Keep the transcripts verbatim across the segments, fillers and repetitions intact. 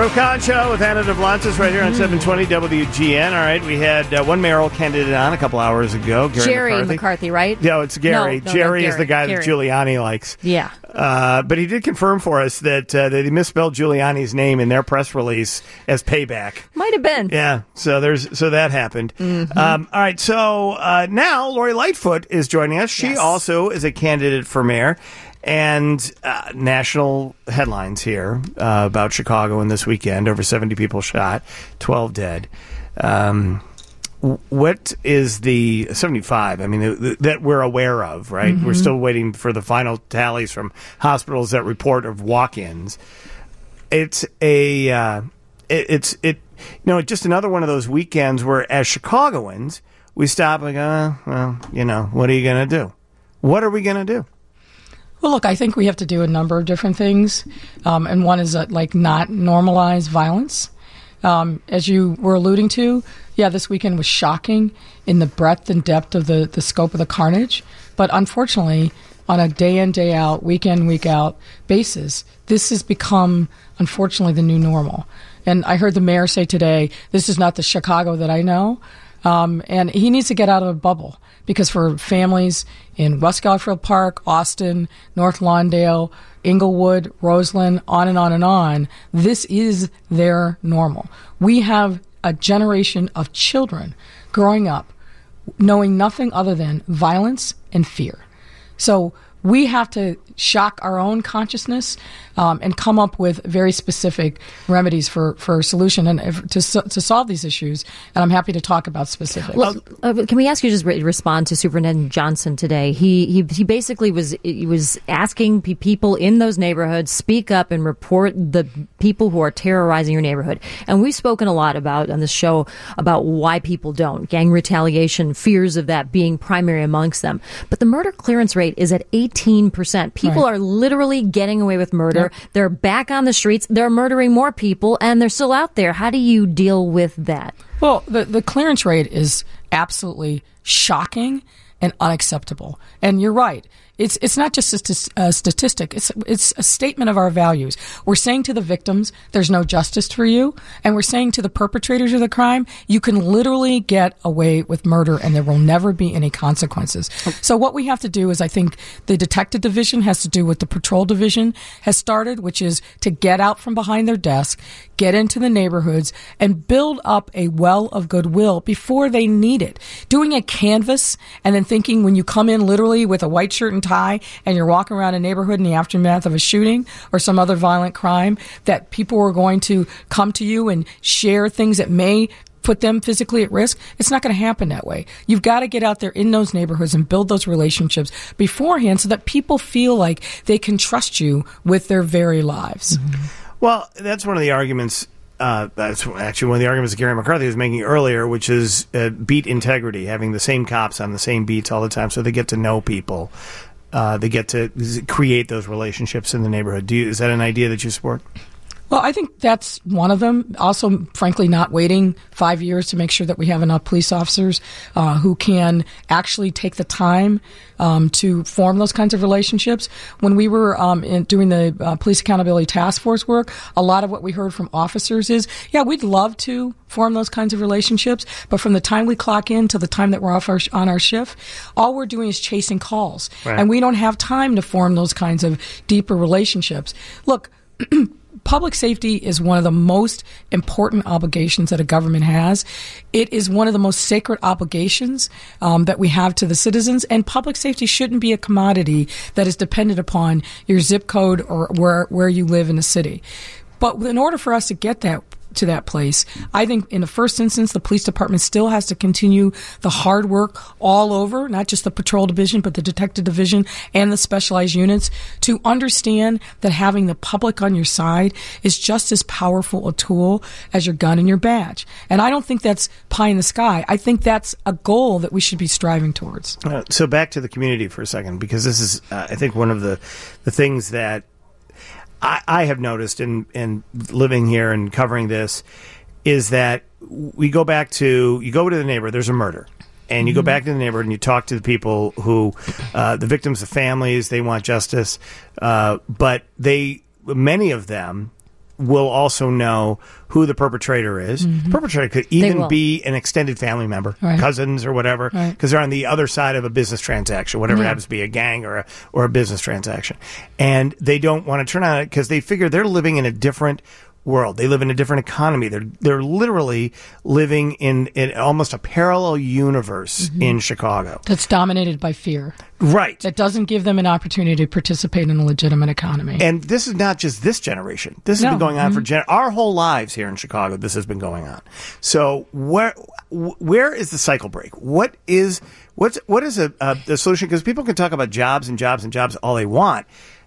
Brooke Collins Show with Anna DeVlantis right here on seven twenty W G N. All right, we had uh, one mayoral candidate on a couple hours ago, Gary, Jerry McCarthy. McCarthy, right? No, it's Gary. No, no, Jerry no, is the guy Gary. that Giuliani likes. Yeah. Uh, but he did confirm for us that, uh, that he misspelled Giuliani's name in their press release as payback. Might have been. Yeah, so there's so that happened. Mm-hmm. Um, all right, so uh, now Lori Lightfoot is joining us. She Yes. also is a candidate for mayor. And uh, national headlines here uh, about Chicago and this weekend. Over seventy people shot, twelve dead. Um, what is the seventy-five? I mean, th- th- that we're aware of, right? Mm-hmm. We're still waiting for the final tallies from hospitals that report of walk-ins. It's a, uh, it, it's it, you know, just another one of those weekends where, as Chicagoans, we stop and go, uh, well, you know, what are you going to do? What are we going to do? Well, look, I think we have to do a number of different things, um, and one is uh, like not normalize violence. Um, as you were alluding to, yeah, this weekend was shocking in the breadth and depth of the, the scope of the carnage. But unfortunately, on a day in, day out, week in, week out basis, this has become, unfortunately, the new normal. And I heard the mayor say today, this is not the Chicago that I know. Um, and he needs to get out of a bubble, because for families in West Garfield Park, Austin, North Lawndale, Inglewood, Roseland, on and on and on, this is their normal. We have a generation of children growing up knowing nothing other than violence and fear. So we have to shock our own consciousness um, and come up with very specific remedies for, for a solution and if, to to solve these issues. And I'm happy to talk about specifics. Well, uh, can we ask you to just re- respond to Superintendent Johnson today? He he he basically was he was asking pe- people in those neighborhoods speak up and report the people who are terrorizing your neighborhood. And we've spoken a lot about on this show about why people don't, gang retaliation, fears of that being primary amongst them. But the murder clearance rate is at eighteen percent. People Right. are literally getting away with murder. Yep. They're back on the streets. They're murdering more people, and they're still out there. How do you deal with that? Well, the, the clearance rate is absolutely shocking and unacceptable. And you're right. It's it's not just a, st- a statistic. It's it's a statement of our values. We're saying to the victims, there's no justice for you. And we're saying to the perpetrators of the crime, you can literally get away with murder and there will never be any consequences. So what we have to do is, I think the detective division has to do what the patrol division has started, which is to get out from behind their desk, get into the neighborhoods, and build up a well of goodwill before they need it. Doing a canvas and then thinking when you come in literally with a white shirt and tie and you're walking around a neighborhood in the aftermath of a shooting or some other violent crime, that people are going to come to you and share things that may put them physically at risk. It's not going to happen that way. You've got to get out there in those neighborhoods and build those relationships beforehand so that people feel like they can trust you with their very lives. Mm-hmm. Well, that's one of the arguments. Uh, that's actually one of the arguments that Gary McCarthy was making earlier, which is uh, beat integrity, having the same cops on the same beats all the time so they get to know people. Uh, they get to create those relationships in the neighborhood. Do you, is that an idea that you support? Well, I think that's one of them. Also, frankly, not waiting five years to make sure that we have enough police officers uh, who can actually take the time um, to form those kinds of relationships. When we were um, in, doing the uh, Police Accountability Task Force work, a lot of what we heard from officers is, yeah, we'd love to form those kinds of relationships, but from the time we clock in to the time that we're off our, on our shift, all we're doing is chasing calls. Right. And we don't have time to form those kinds of deeper relationships. Look, public safety is one of the most important obligations that a government has. It is one of the most sacred obligations um, that we have to the citizens, and public safety shouldn't be a commodity that is dependent upon your zip code or where, where you live in the city. But in order for us to get that to that place, I think in the first instance, the police department still has to continue the hard work all over, not just the patrol division, but the detective division and the specialized units, to understand that having the public on your side is just as powerful a tool as your gun and your badge. And I don't think that's pie in the sky. I think that's a goal that we should be striving towards. Uh, so back to the community for a second, because this is, uh, I think, one of the, the things that I, I have noticed in, in living here and covering this is that we go back to, you go to the neighborhood, there's a murder. And you mm-hmm. go back to the neighborhood and you talk to the people who, uh, the victims, the families, they want justice. Uh, but they, many of them will also know who the perpetrator is. Mm-hmm. The perpetrator could They even will. be an extended family member, Right. cousins or whatever, because Right. they're on the other side of a business transaction, whatever it Yeah. happens to be, a gang or a, or a business transaction. And they don't want to turn on it because they figure they're living in a different world. They live in a different economy. They're they're literally living in, in almost a parallel universe Mm-hmm. in Chicago. That's dominated by fear. Right. That doesn't give them an opportunity to participate in a legitimate economy. And this is not just this generation. This has No. been going on for gen- our whole lives here in Chicago. This has been going on. So where wh- where is the cycle break? What is what's what is a, a the solution? Because people can talk about jobs and jobs and jobs all they want,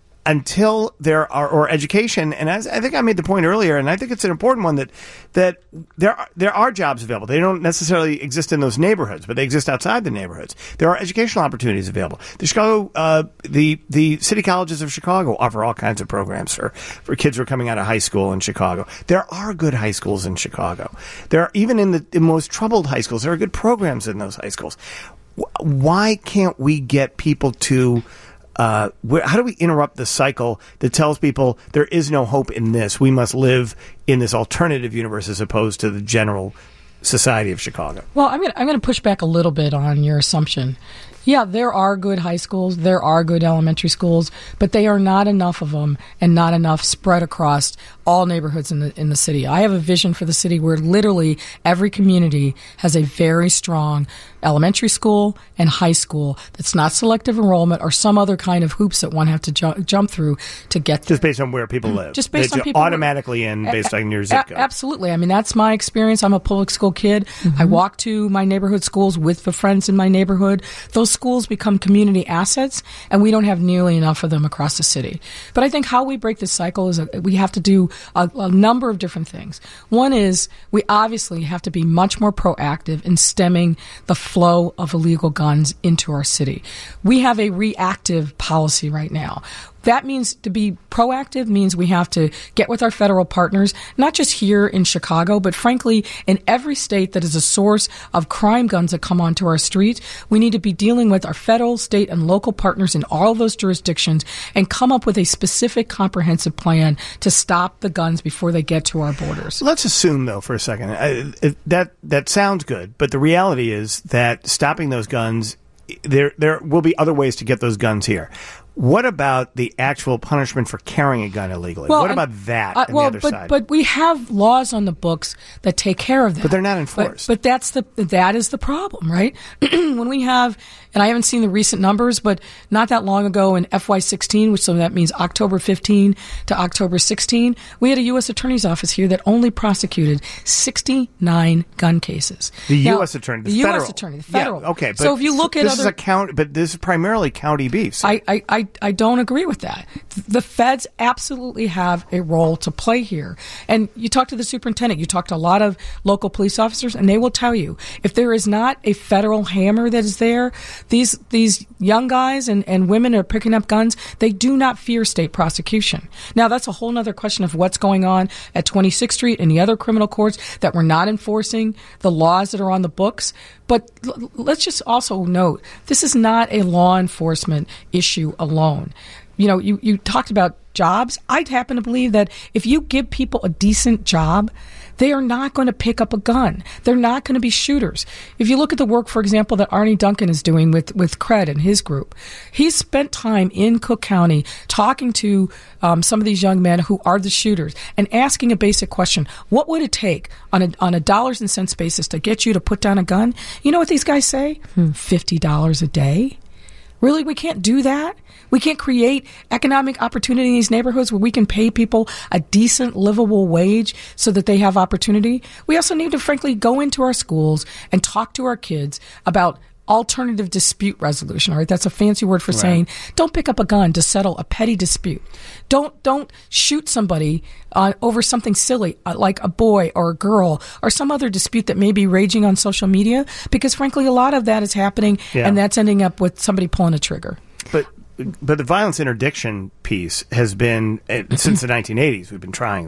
until there are, or education, and as I think I made the point earlier, and I think it's an important one, that that there are, there are jobs available. They don't necessarily exist in those neighborhoods, but they exist outside the neighborhoods. There are educational opportunities available. The Chicago, uh, the the city colleges of Chicago offer all kinds of programs for for kids who are coming out of high school in Chicago. There are good high schools in Chicago. There are, even in the, the most troubled high schools, there are good programs in those high schools. Wh- Why can't we get people to Uh, where, how do we interrupt the cycle that tells people there is no hope in this? We must live in this alternative universe as opposed to the general society of Chicago. Well, I'm going to I'm going to push back a little bit on your assumption. Yeah, there are good high schools, there are good elementary schools, but they are not enough of them and not enough spread across all neighborhoods in the in the city. I have a vision for the city where literally every community has a very strong elementary school and high school that's not selective enrollment or some other kind of hoops that one have to ju- jump through to get there. Just based on where people live. Just based It's on people automatically in based on your zip A- code. Absolutely. I mean, that's my experience. I'm a public school kid. I walk to my neighborhood schools with the friends in my neighborhood. Those schools become community assets, and we don't have nearly enough of them across the city. But I think how we break this cycle is that we have to do a, a number of different things. One is we obviously have to be much more proactive in stemming the flow of illegal guns into our city. We have a reactive policy right now. That means to be proactive means we have to get with our federal partners, not just here in Chicago, but frankly, in every state that is a source of crime guns that come onto our street. We need to be dealing with our federal, state, and local partners in all those jurisdictions and come up with a specific, comprehensive plan to stop the guns before they get to our borders. Let's assume, though, for a second, uh, it, that that sounds good, but the reality is that stopping those guns, there there will be other ways to get those guns here. What about the actual punishment for carrying a gun illegally? Well, what and- about that Uh, on well, the other but, side? but we have laws on the books that take care of that. But they're not But- enforced. But, that's the that is the problem, right? When we have, and I haven't seen the recent numbers, but not that long ago in F Y sixteen, which so that means October fifteenth to October sixteenth, we had a U S Attorney's Office here that only prosecuted sixty-nine gun cases. The Now, U S Attorney, the, the federal. U S Attorney, the federal. Yeah, okay, but so if you look at this other, is a count, but this is primarily county beef. So I, I, I, I don't agree with that. The feds absolutely have a role to play here. And you talk to the superintendent, you talk to a lot of local police officers, and they will tell you if there is not a federal hammer that is there, these these young guys and, and women are picking up guns, they do not fear state prosecution. Now, that's a whole other question of what's going on at twenty-sixth Street and the other criminal courts that we're not enforcing the laws that are on the books. But l- let's just also note, this is not a law enforcement issue alone. You know, you, you talked about jobs. I'd happen to believe that if you give people a decent job, they are not going to pick up a gun. They're not going to be shooters. If you look at the work, for example, that Arnie Duncan is doing with, with CRED and his group, he's spent time in Cook County talking to um, some of these young men who are the shooters and asking a basic question. What would it take on a, on a dollars and cents basis to get you to put down a gun? You know what these guys say? Hmm. fifty dollars a day? Really? We can't do that? We can't create economic opportunity in these neighborhoods where we can pay people a decent, livable wage so that they have opportunity. We also need to, frankly, go into our schools and talk to our kids about alternative dispute resolution. All right, that's a fancy word for Right. saying don't pick up a gun to settle a petty dispute. Don't don't shoot somebody uh, over something silly uh, like a boy or a girl or some other dispute that may be raging on social media. Because frankly, a lot of that is happening, Yeah. and that's ending up with somebody pulling a trigger. But but the violence interdiction piece has been uh, since the nineteen eighties. We've been trying that.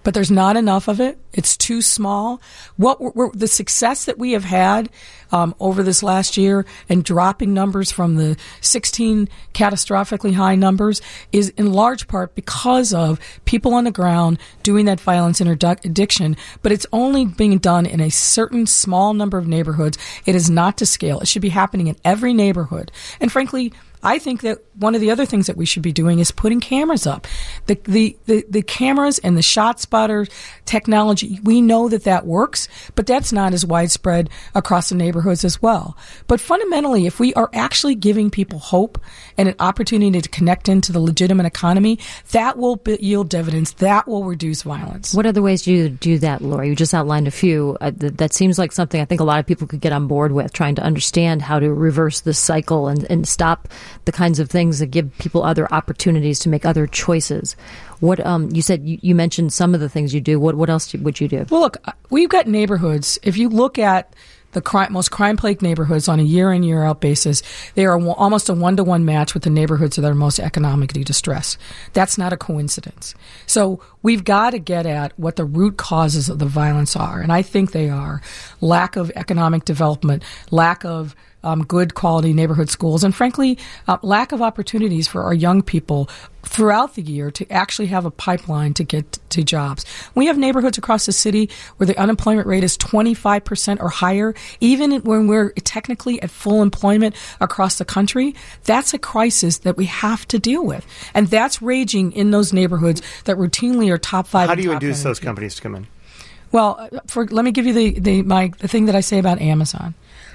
but there's not enough of it. It's too small. What we're, we're, the success that we have had um, over this last year and dropping numbers from the sixteen catastrophically high numbers is in large part because of people on the ground doing that violence interdiction, but it's only being done in a certain small number of neighborhoods. It is not to scale. It should be happening in every neighborhood. And frankly, I think that one of the other things that we should be doing is putting cameras up. The, the, the, the cameras and the shot spotter technology, we know that that works, but that's not as widespread across the neighborhoods as well. But fundamentally, if we are actually giving people hope and an opportunity to connect into the legitimate economy, that will yield dividends. That will reduce violence. What other ways do you do that, Laura? You just outlined a few. Uh, th- that seems like something I think a lot of people could get on board with, trying to understand how to reverse this cycle and, and stop the kinds of things that give people other opportunities to make other choices. What um, you said, you, you mentioned some of the things you do. What what else would you do? Well, look, we've got neighborhoods. If you look at the crime, most crime-plagued neighborhoods on a year-in, year-out basis, they are w- almost a one-to-one match with the neighborhoods that are most economically distressed. That's not a coincidence. So we've got to get at what the root causes of the violence are, and I think they are lack of economic development, lack of Um, good quality neighborhood schools, and frankly, uh, lack of opportunities for our young people throughout the year to actually have a pipeline to get to jobs. We have neighborhoods across the city where the unemployment rate is twenty-five percent or higher, even when we're technically at full employment across the country. That's a crisis that we have to deal with. And that's raging in those neighborhoods that routinely are top five. How do you top induce those energy. companies to come in? Well, for, let me give you the, the, my, the thing that I say about Amazon.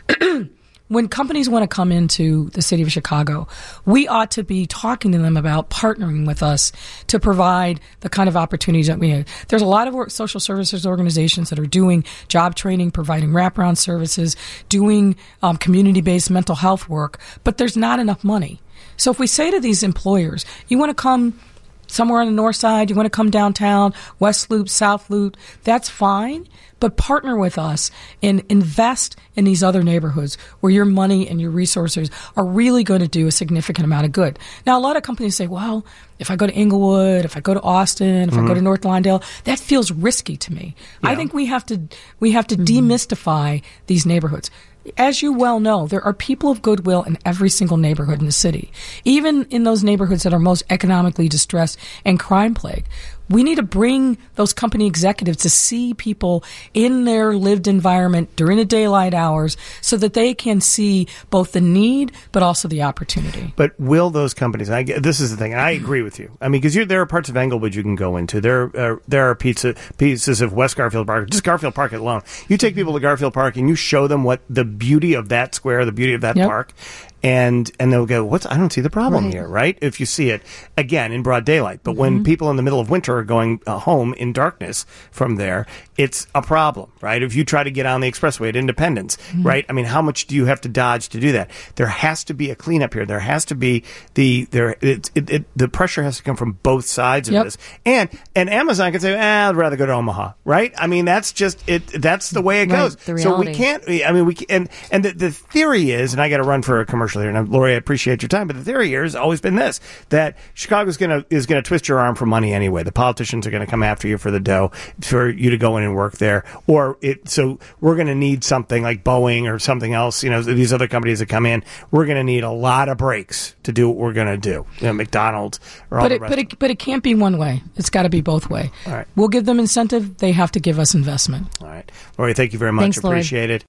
When companies want to come into the city of Chicago, we ought to be talking to them about partnering with us to provide the kind of opportunities that we have. There's a lot of work, social services organizations that are doing job training, providing wraparound services, doing um, community-based mental health work, but there's not enough money. So if we say to these employers, you want to come somewhere on the north side, you want to come downtown, West Loop, South Loop, that's fine. But partner with us and invest in these other neighborhoods where your money and your resources are really going to do a significant amount of good. Now, a lot of companies say, well, if I go to Inglewood, if I go to Austin, if mm-hmm. I go to North Lawndale, that feels risky to me. Yeah. I think we have to we have to mm-hmm. demystify these neighborhoods. As you well know, there are people of goodwill in every single neighborhood in the city, even in those neighborhoods that are most economically distressed and crime-plagued. We need to bring those company executives to see people in their lived environment during the daylight hours so that they can see both the need but also the opportunity. But will those companies, I, this is the thing, and I agree with you. I mean, because there are parts of Englewood you can go into. There, uh, there are pizza, pieces of West Garfield Park, just Garfield Park alone. You take people to Garfield Park and you show them what the beauty of that square, the beauty of that yep. park, and and they'll go, "What's? I don't see the problem right. here, right?" If you see it again in broad daylight, but mm-hmm. when people in the middle of winter are going uh, home in darkness from there, it's a problem, right? If you try to get on the expressway at Independence, mm-hmm. right? I mean, how much do you have to dodge to do that? There has to be a cleanup here. There has to be the there. It, it, it, the pressure has to come from both sides of yep. this, and and Amazon can say, eh, "I'd rather go to Omaha," right? I mean, that's just it. That's the way it right, goes. So we can't. I mean, we can, and and the, the theory is, and I got to run for a commercial here. And Lori, I appreciate your time, but the theory here has always been this: that Chicago's going to is going to twist your arm for money anyway. The politicians are going to come after you for the dough for you to go in and work there, or it. So we're going to need something like Boeing or something else. You know, these other companies that come in, we're going to need a lot of breaks to do what we're going to do. You know, McDonald's or all but the it, rest. But it, but it can't be one way. It's got to be both way. All right. We'll give them incentive. They have to give us investment. All right, Lori, thank you very much. Thanks, Lori. Appreciate it.